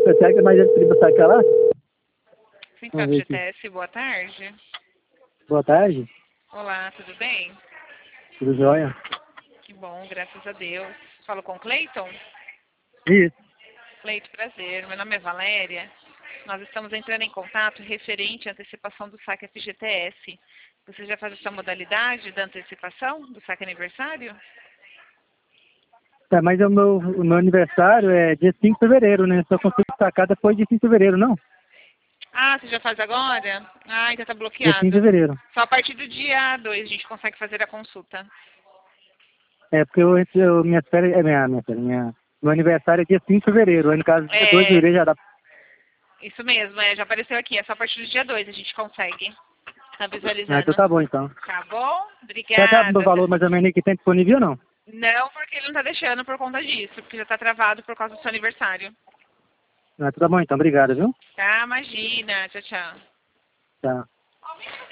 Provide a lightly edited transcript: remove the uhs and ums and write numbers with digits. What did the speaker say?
Será mais ele tribo sacar lá? Central do GTS, boa tarde. Boa tarde. Olá, tudo bem? Tudo jóia? Que bom, graças a Deus. Falo com o Cleiton? Isso. Cleiton, prazer. Meu nome é Valéria. Nós estamos entrando em contato referente à antecipação do saque FGTS. Você já faz essa modalidade da antecipação do saque aniversário? Tá, mas o meu aniversário é dia 5 de fevereiro, né? Só consigo sacar depois de 5 de fevereiro, não? Ah, você já faz agora? Ah, então tá Dia 5 de bloqueado. fevereiro. Só a partir do dia 2 a gente consegue fazer a consulta. É, porque minhas férias, meu aniversário é dia 5 de fevereiro. Aí, no caso, dia 2 de É, fevereiro já dá. isso mesmo, já apareceu aqui. É só a partir do dia 2 a gente consegue. Tá Ah, então visualizando. tá bom, então. Tá bom? Você sabe o Obrigada. valor mais ou menos que tem disponível ou não? Não, porque ele não tá deixando por conta disso, porque já tá travado por causa do seu aniversário. Ah, então tá bom, então. Obrigado, viu? Tá, imagina. Tchau, tchau. Tá.